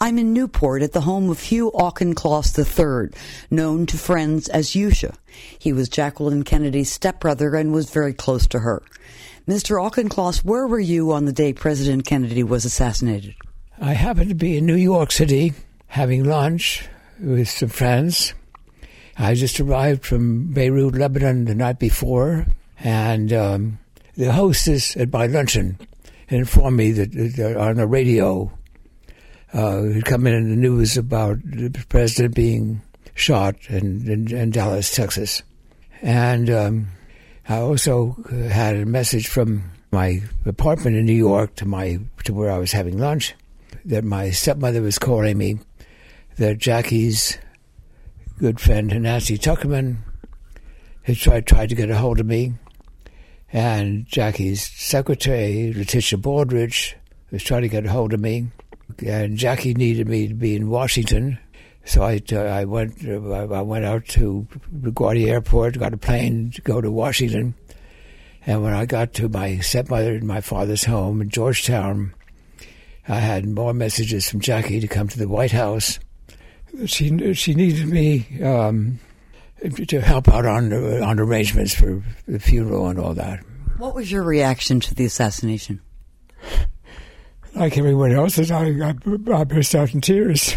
I'm in Newport at the home of Hugh Auchincloss III, known to friends as Yusha. He was Jacqueline Kennedy's stepbrother and was very close to her. Mr. Auchincloss, where were you on the day President Kennedy was assassinated? I happened to be in New York City having lunch with some friends. I just arrived from Beirut, Lebanon the night before, and the hostess at my luncheon informed me that on the radio had come in the news about the president being shot in Dallas, Texas. And I also had a message from my apartment in New York to where I was having lunch that my stepmother was calling me, that Jackie's good friend Nancy Tuckerman had tried to get a hold of me, and Jackie's secretary, Letitia Baldridge, was trying to get a hold of me, and Jackie needed me to be in Washington, so I went out to LaGuardia Airport, got a plane to go to Washington, and when I got to my stepmother and my father's home in Georgetown, I had more messages from Jackie to come to the White House. She needed me to help out on arrangements for the funeral and all that. What was your reaction to the assassination? Like everyone else, I burst out in tears.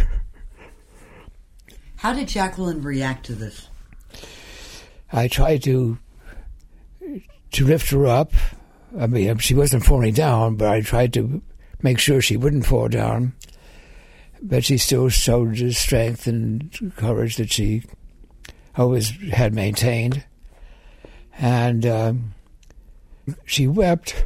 How did Jacqueline react to this? I tried to lift her up. I mean, she wasn't falling down, but I tried to make sure she wouldn't fall down. But she still showed the strength and courage that she always had maintained. And she wept.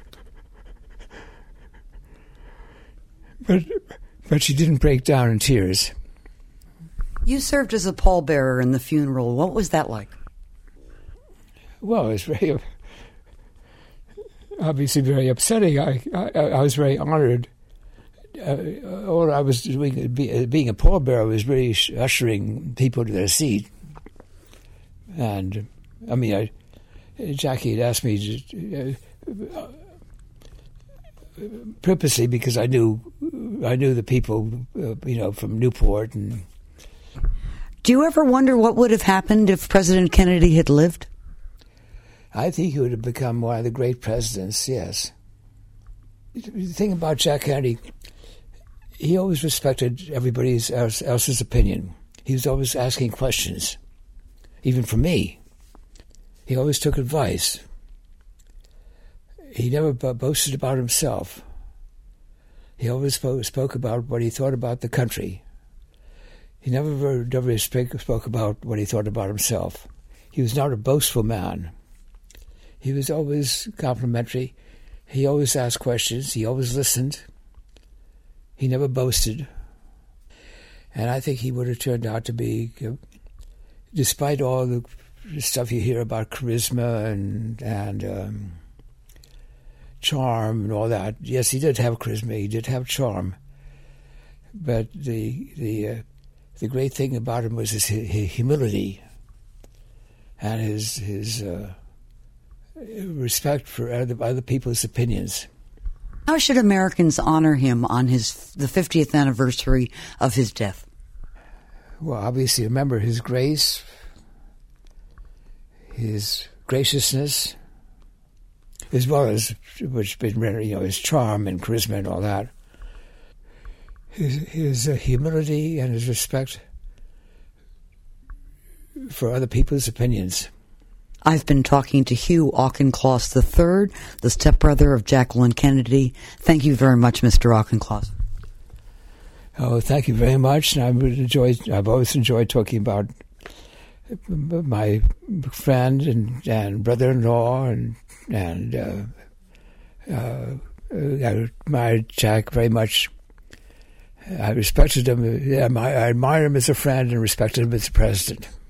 But she didn't break down in tears. You served as a pallbearer in the funeral. What was that like? Well, it was very, obviously very upsetting. I was very honored. All I was doing, being a pallbearer, was really ushering people to their seat. And, I mean, Jackie had asked me to, purposely, because I knew the people, from Newport. And do you ever wonder what would have happened if President Kennedy had lived? I think he would have become one of the great presidents, yes. The thing about Jack Kennedy, he always respected everybody else's opinion. He was always asking questions, even from me. He always took advice. He never boasted about himself. He always spoke about what he thought about the country. He never spoke about what he thought about himself. He was not a boastful man. He was always complimentary. He always asked questions. He always listened. He never boasted. And I think he would have turned out to be, despite all the stuff you hear about charisma and charm and all that. Yes, he did have charisma. He did have charm. But the great thing about him was his humility and his respect for other people's opinions. How should Americans honor him on the 50th anniversary of his death? Well, obviously remember his grace, his graciousness, as well as which been his charm and charisma and all that. His humility and his respect for other people's opinions. I've been talking to Hugh Auchincloss III, the stepbrother of Jacqueline Kennedy. Thank you very much, Mr. Auchincloss. Oh, thank you very much. And I've always enjoyed talking about my friend and brother-in-law, and I admired Jack very much. I respected him. I admire him as a friend and respected him as a president.